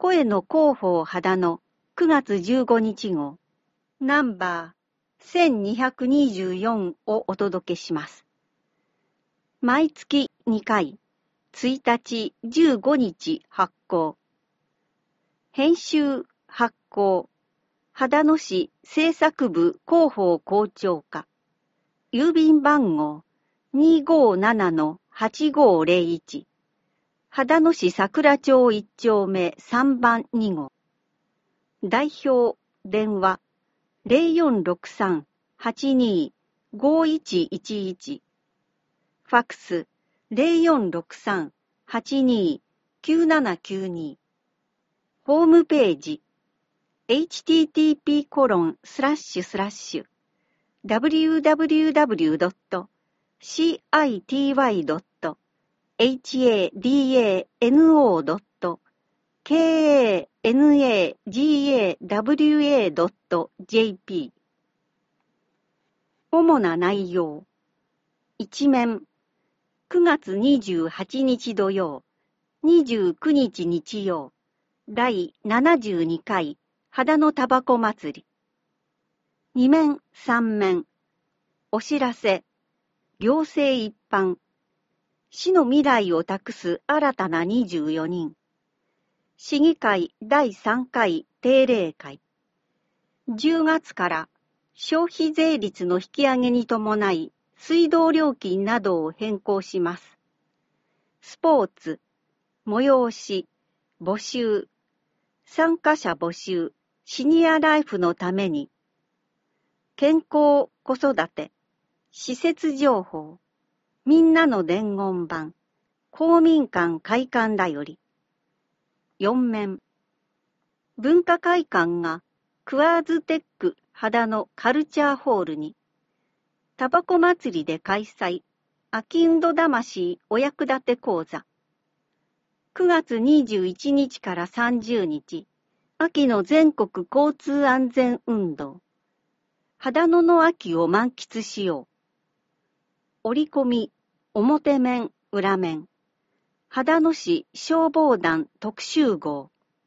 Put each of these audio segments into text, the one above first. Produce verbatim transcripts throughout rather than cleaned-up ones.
声の広報肌のくがつじゅうごにち号、ナンバーせんにひゃくにじゅうよんをお届けします。毎月にかい、ついたちじゅうごにち発行。編集発行、秦野市制作部広報校長課。郵便番号 にーごーななのはちごーぜろいち。秦野市桜町いっちょうめさんばんにごう。代表電話 ゼロよんろくさん はちにー ごいちいちいち。ファックス ゼロよんろくさん はちにー きゅうななきゅうに。ホームページ エイチティーティーピーコロンスラッシュスラッシュ ダブリューダブリューダブリュードットシーアイティーワイドットエイチエーディーエーエヌオードットケーエーエヌエージーエーダブリューエードットジェーピー。 主な内容。一面、くがつにじゅうはちにち土曜、にじゅうくにち日曜、だいななじゅうにかい秦野タバコ祭り。二面、三面、お知らせ、行政一般、市の未来を託す新たなにじゅうよにん、市議会だいさんかい定例会。じゅうがつから消費税率の引き上げに伴い水道料金などを変更します。スポーツ、催し、募集、参加者募集、シニアライフのために、健康、子育て、施設情報、みんなの伝言板、公民館開館だより。四面、文化会館がクワーズテック秦野カルチャーホールに、タバコ祭りで開催、あきんど魂お役立て講座。くがつにじゅういちにちからさんじゅうにち、秋の全国交通安全運動。秦野の秋を満喫しよう。折り込み、表面、裏面。秦野市消防団特集号。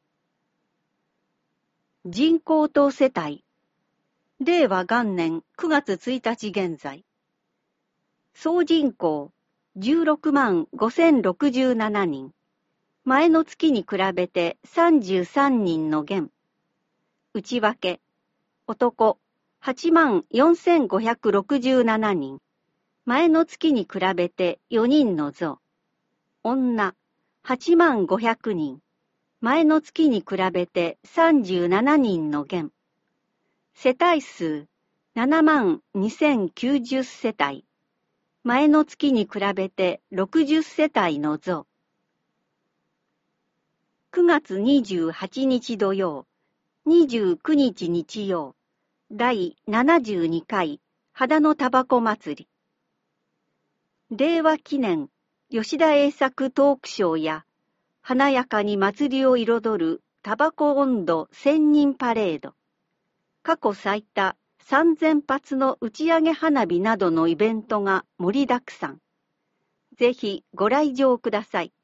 人口と世帯。れいわがんねんくがつついたち現在。総人口じゅうろくまんごせんろくじゅうななにん。前の月に比べてさんじゅうさんにんの減。内訳。男はちまんよんせんごひゃくろくじゅうななにん。前の月に比べてよにんの増。女はちまんごひゃくにん。前の月に比べてさんじゅうななにんの減。世帯数ななまんにせんきゅうじゅう世帯。前の月に比べてろくじゅう世帯の増。くがつにじゅうはちにち土曜、にじゅうくにち日曜、だいななじゅうにかい秦野タバコ祭り。令和記念吉田栄作トークショーや華やかに祭りを彩るタバコ温度せんにんパレード。過去最多さんぜんぱつの打ち上げ花火などのイベントが盛りだくさん。ぜひご来場ください。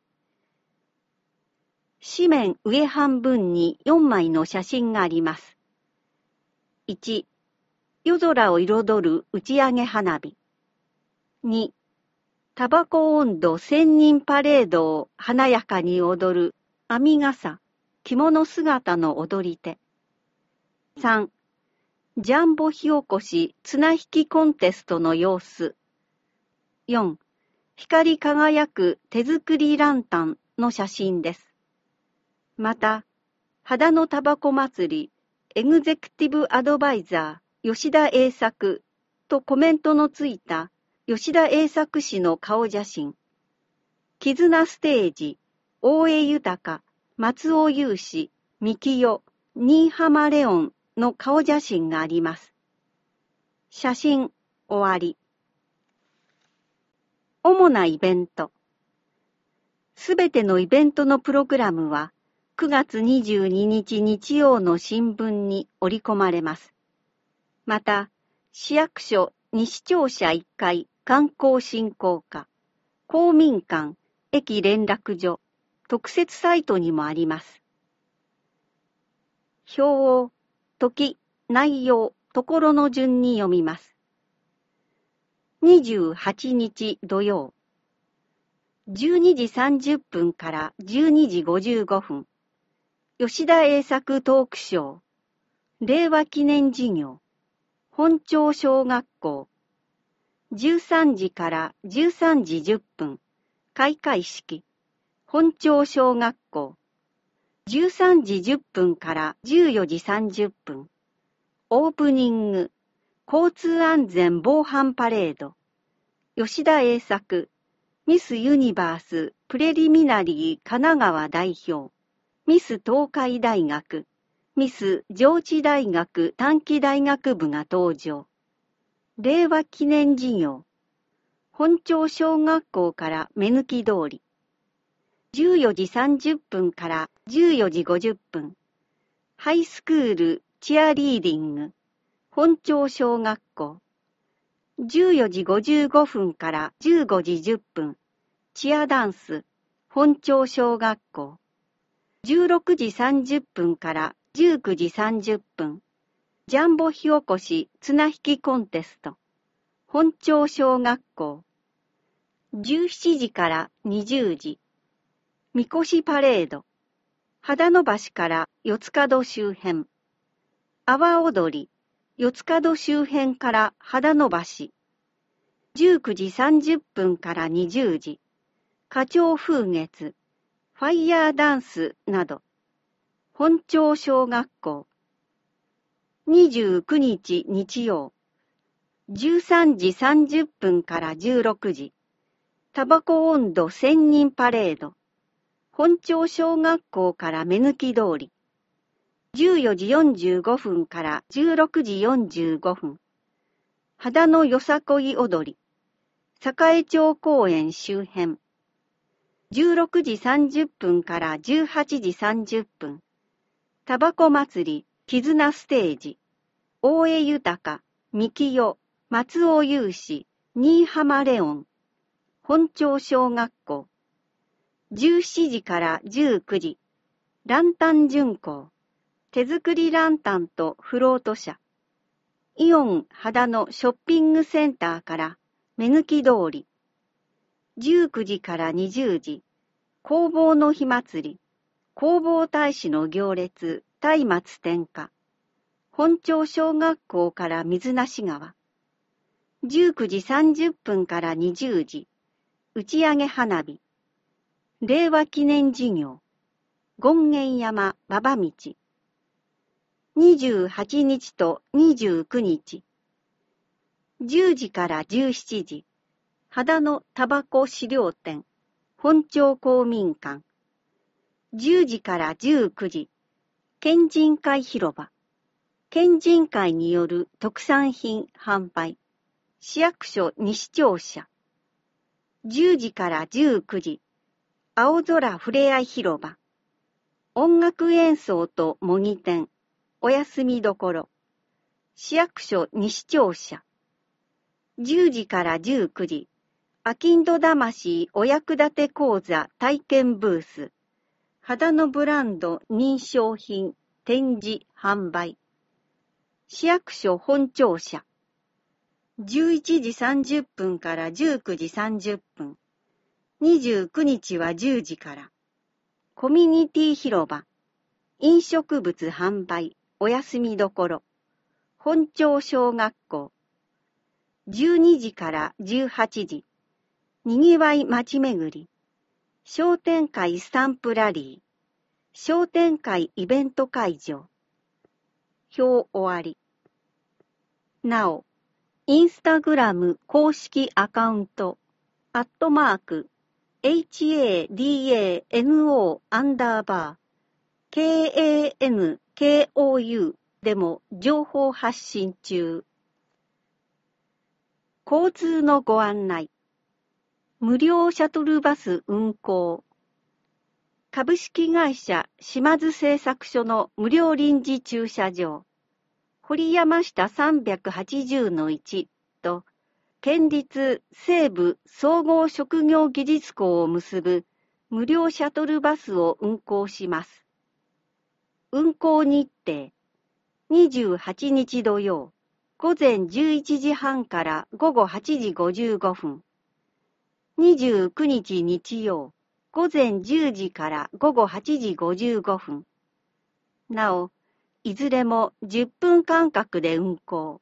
紙面上半分によんまいの写真があります。いち、夜空を彩る打ち上げ花火。に、タバコ温度せんにんパレードを華やかに踊る編み笠、着物姿の踊り手。さん、ジャンボ火起こし綱引きコンテストの様子。よん、光り輝く手作りランタンの写真です。また、秦野タバコ祭りエグゼクティブアドバイザー吉田栄作とコメントのついた吉田栄作氏の顔写真。絆ステージ、大江豊、松尾雄志、三木代、新浜レオンの顔写真があります。写真、終わり。主なイベント。すべてのイベントのプログラムはくがつにじゅうににち日曜の新聞に織り込まれます。また、市役所西庁舎いっかい観光振興課、公民館、駅連絡所、特設サイトにもあります。 表を時、内容、ところの順に読みます。にじゅうはちにち土曜、じゅうにじさんじゅっぷんからじゅうにじごじゅうごふん、吉田栄作トークショー、令和記念事業、本町小学校、じゅうさんじからじゅうさんじじゅっぷん、開会式、本町小学校、じゅうさんじじゅっぷんからじゅうよじさんじゅっぷん、オープニング、交通安全防犯パレード、吉田栄作、ミスユニバースプレリミナリー神奈川代表、ミス東海大学、ミス上智大学短期大学部が登場。令和記念事業、本町小学校から目抜き通り。じゅうよじさんじゅっぷんからじゅうよじごじゅっぷん。ハイスクールチアリーディング、本町小学校。じゅうよじごじゅうごふんからじゅうごじじゅっぷん。チアダンス、本町小学校。じゅうろくじさんじゅっぷんからじゅうくじさんじゅっぷん。ジャンボ火起こし綱引きコンテスト。本町小学校。じゅうしちじからにじゅうじ。みこしパレード。秦野橋から四つ角周辺。阿波踊り。四つ角周辺から秦野橋。じゅうくじさんじゅっぷんからにじゅうじ。花鳥風月。ファイヤーダンスなど。本町小学校。にじゅうくにち日曜。じゅうさんじさんじゅっぷんからじゅうろくじ。タバコ温度せんにんパレード。本町小学校から目抜き通り。じゅうよじよんじゅうごふんからじゅうろくじよんじゅうごふん。秦野よさこい踊り。栄町公園周辺。じゅうろくじさんじゅっぷんからじゅうはちじさんじゅっぷん。タバコ祭り、絆ステージ。大江豊、三木代、松尾雄志、新浜レオン。本町小学校。じゅうしちじからじゅうくじ。ランタン巡行。手作りランタンとフロート車。イオン秦野ショッピングセンターから目抜き通り。じゅうくじからにじゅうじ。工房の火祭り。工房大使の行列、松明点火。本町小学校から水無川。じゅうくじさんじゅっぷんからにじゅうじ。打ち上げ花火。令和記念事業。権現山馬場道。にじゅうはちにちとにじゅうくにち。じゅうじからじゅうしちじ。秦野タバコ資料展。本町公民館。じゅうじからじゅうくじ。県人会広場。県人会による特産品販売。市役所西庁舎。じゅうじからじゅうくじ。青空ふれあい広場。音楽演奏と模擬店。お休みどころ。市役所西庁舎。じゅうじからじゅうくじ。あきんど魂お役立て講座体験ブース。秦野ブランド認証品展示販売。市役所本庁舎。じゅういちじさんじゅっぷんからじゅうくじさんじゅっぷん。にじゅうくにちはじゅうじから。コミュニティ広場。飲食物販売。お休みどころ。本町小学校。じゅうにじからじゅうはちじ。にぎわい街めぐり。商店会スタンプラリー。商店会イベント会場。表終わり。なお、インスタグラム公式アカウント、アットマーク、エイチエーディーエーエヌオー アンダーバー、ケーエーエヌケーオーユー でも情報発信中。交通のご案内。無料シャトルバス運行。株式会社島津製作所の無料臨時駐車場。堀山下 さんびゃくはちじゅうのいち と、県立西部総合職業技術校を結ぶ無料シャトルバスを運行します。 運行日程。にじゅうはちにち土曜、午前じゅういちじはんから午後はちじごじゅうごふん。にじゅうくにち日曜、午前じゅうじから午後はちじごじゅうごふん。なお、いずれもじゅっぷん間隔で運行。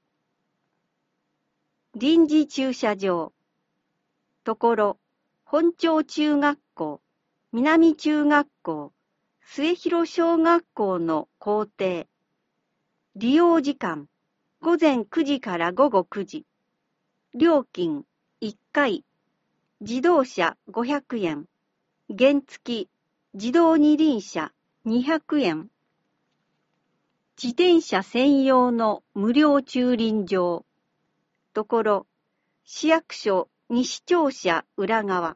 臨時駐車場。ところ、本町中学校、南中学校、末広小学校の校庭。利用時間、午前くじから午後くじ。料金、いっかい。自動車ごひゃくえん。原付、自動二輪車にひゃくえん。自転車専用の無料駐輪場。ところ、市役所西庁舎裏側。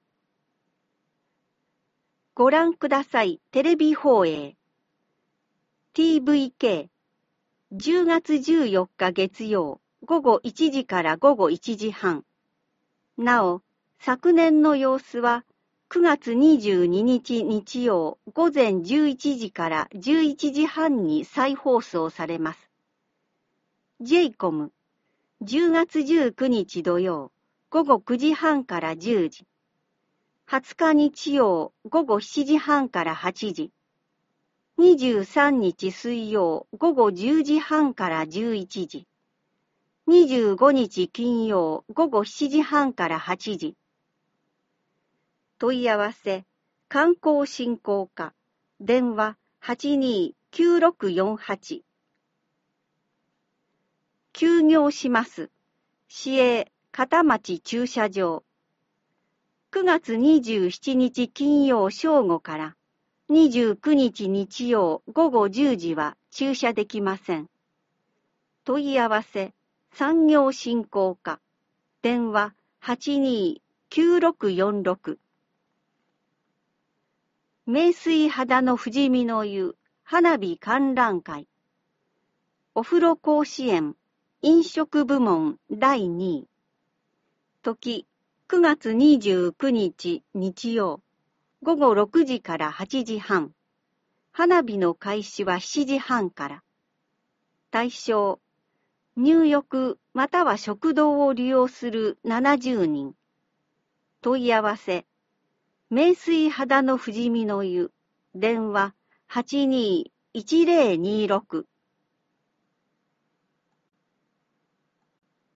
ご覧ください。テレビ放映。ティーブイケー。じゅうがつじゅうよっか月曜、午後いちじから午後いちじはん。なお、昨年の様子はくがつにじゅうににち日曜午前じゅういちじからじゅういちじはんに再放送されます。ジェイコム、じゅうがつじゅうくにち土曜、午後くじはんからじゅうじ。はつか日曜、午後しちじはんからはちじ。にじゅうさんにち水曜、午後じゅうじはんからじゅういちじ。にじゅうごにち金曜、午後しちじはんからはちじ。問い合わせ、観光振興課、電話はちにーきゅうろくよんはち。休業します。市営片町駐車場。くがつにじゅうしちにち金曜正午からにじゅうくにち日曜午後じゅうじは駐車できません。問い合わせ、産業振興課、電話はちにーきゅうろくよんろく。名水肌の富士見の湯花火観覧会。お風呂甲子園飲食部門だいにい。時、くがつにじゅうくにち日曜、午後ろくじからはちじはん。花火の開始はしちじはんから。対象、入浴または食堂を利用するななじゅうにん。問い合わせ、名水肌の富士見の湯、電話はちにーいちぜろにろく。